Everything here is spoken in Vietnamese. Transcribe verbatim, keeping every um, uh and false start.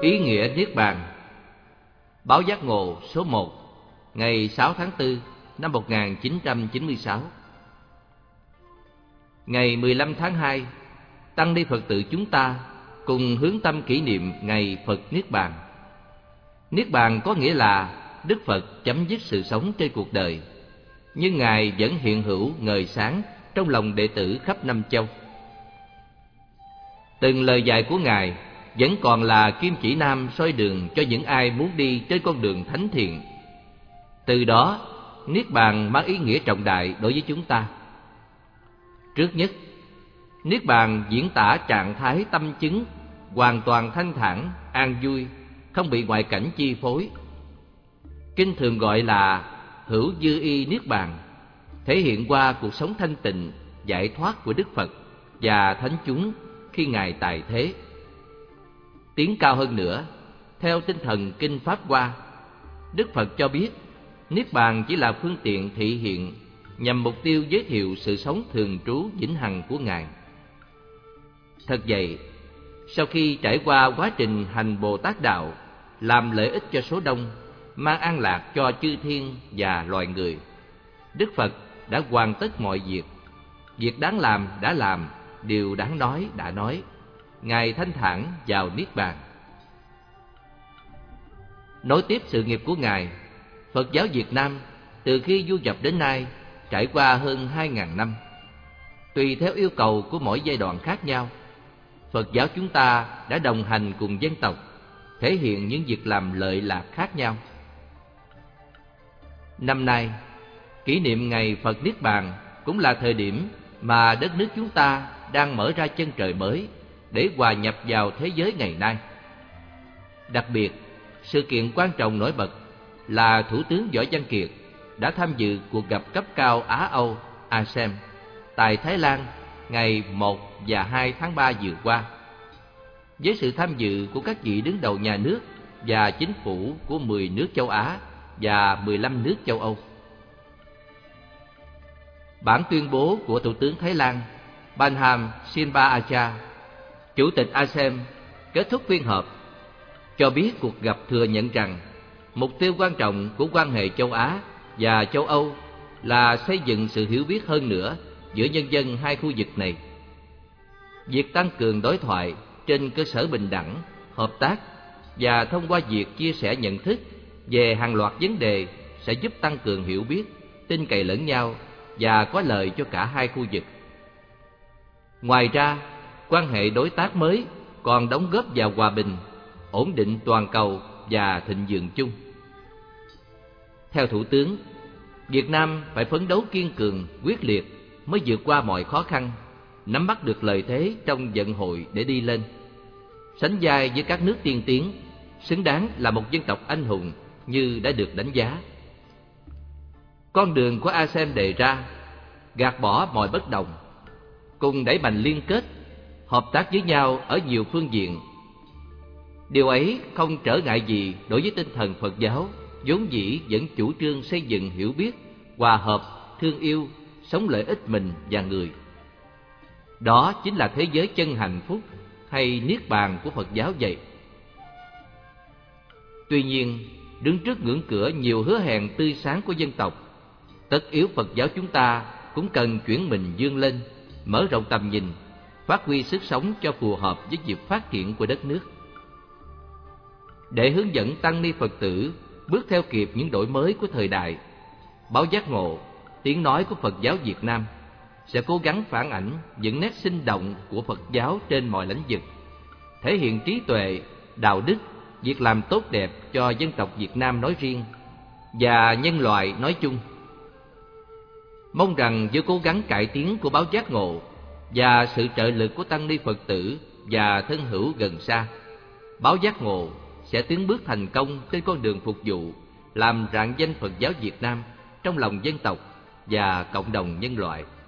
Ý nghĩa Niết Bàn. Báo Giác Ngộ số một, ngày sáu tháng tư năm một nghìn chín trăm chín mươi sáu. Ngày mười lăm tháng hai, tăng ni Phật tử chúng ta cùng hướng tâm kỷ niệm ngày Phật Niết Bàn. Niết Bàn có nghĩa là Đức Phật chấm dứt sự sống trên cuộc đời, nhưng Ngài vẫn hiện hữu ngời sáng trong lòng đệ tử khắp năm châu. Từng lời dạy của Ngài vẫn còn là kim chỉ nam soi đường cho những ai muốn đi trên con đường thánh thiện. Từ đó, Niết Bàn mang ý nghĩa trọng đại đối với chúng ta. Trước nhất, Niết Bàn diễn tả trạng thái tâm chứng hoàn toàn thanh thản, an vui, không bị ngoại cảnh chi phối. Kinh thường gọi là hữu dư y Niết Bàn, thể hiện qua cuộc sống thanh tịnh, giải thoát của Đức Phật và thánh chúng khi Ngài tại thế. Tiến cao hơn nữa, theo tinh thần Kinh Pháp Hoa, Đức Phật cho biết Niết Bàn chỉ là phương tiện thị hiện nhằm mục tiêu giới thiệu sự sống thường trú vĩnh hằng của Ngài. Thật vậy, sau khi trải qua quá trình hành Bồ Tát Đạo, làm lợi ích cho số đông, mang an lạc cho chư thiên và loài người, Đức Phật đã hoàn tất mọi việc. Việc đáng làm đã làm, điều đáng nói đã nói. Ngài thanh thản vào Niết Bàn. Nối tiếp sự nghiệp của Ngài, Phật giáo Việt Nam từ khi du nhập đến nay trải qua hơn hai ngàn năm. Tùy theo yêu cầu của mỗi giai đoạn khác nhau, Phật giáo chúng ta đã đồng hành cùng dân tộc, thể hiện những việc làm lợi lạc khác nhau. Năm nay, kỷ niệm ngày Phật Niết Bàn cũng là thời điểm mà đất nước chúng ta đang mở ra chân trời mới để hòa nhập vào thế giới ngày nay. Đặc biệt, sự kiện quan trọng nổi bật là Thủ tướng Võ Văn Kiệt đã tham dự cuộc gặp cấp cao Á-Âu a sê em tại Thái Lan ngày một và hai tháng ba vừa qua, với sự tham dự của các vị đứng đầu nhà nước và chính phủ của mười nước châu Á và mười lăm nước châu Âu. Bản tuyên bố của Thủ tướng Thái Lan Banham Shinpa-acha, Chủ tịch a sê em, kết thúc phiên họp, cho biết cuộc gặp thừa nhận rằng mục tiêu quan trọng của quan hệ châu Á và châu Âu là xây dựng sự hiểu biết hơn nữa giữa nhân dân hai khu vực này. Việc tăng cường đối thoại trên cơ sở bình đẳng, hợp tác và thông qua việc chia sẻ nhận thức về hàng loạt vấn đề sẽ giúp tăng cường hiểu biết, tin cậy lẫn nhau và có lợi cho cả hai khu vực. Ngoài ra, quan hệ đối tác mới còn đóng góp vào hòa bình, ổn định toàn cầu và thịnh vượng chung. Theo Thủ tướng, Việt Nam phải phấn đấu kiên cường, quyết liệt mới vượt qua mọi khó khăn, nắm bắt được lợi thế trong vận hội để đi lên, sánh vai với các nước tiên tiến, xứng đáng là một dân tộc anh hùng như đã được đánh giá. Con đường của a sê em đề ra, gạt bỏ mọi bất đồng, cùng đẩy mạnh liên kết, hợp tác với nhau ở nhiều phương diện. Điều ấy không trở ngại gì đối với tinh thần Phật giáo vốn dĩ vẫn chủ trương xây dựng hiểu biết, hòa hợp, thương yêu, sống lợi ích mình và người. Đó chính là thế giới chân hạnh phúc hay Niết Bàn của Phật giáo vậy. Tuy nhiên, đứng trước ngưỡng cửa nhiều hứa hẹn tươi sáng của dân tộc, tất yếu Phật giáo chúng ta cũng cần chuyển mình vươn lên, mở rộng tầm nhìn, phát huy sức sống cho phù hợp với việc phát triển của đất nước. Để hướng dẫn tăng ni Phật tử bước theo kịp những đổi mới của thời đại, Báo Giác Ngộ, tiếng nói của Phật giáo Việt Nam, sẽ cố gắng phản ảnh những nét sinh động của Phật giáo trên mọi lĩnh vực, thể hiện trí tuệ, đạo đức, việc làm tốt đẹp cho dân tộc Việt Nam nói riêng và nhân loại nói chung. Mong rằng với cố gắng cải tiến của Báo Giác Ngộ và sự trợ lực của tăng ni Phật tử và thân hữu gần xa, Báo Giác Ngộ sẽ tiến bước thành công trên con đường phục vụ, làm rạng danh Phật giáo Việt Nam trong lòng dân tộc và cộng đồng nhân loại.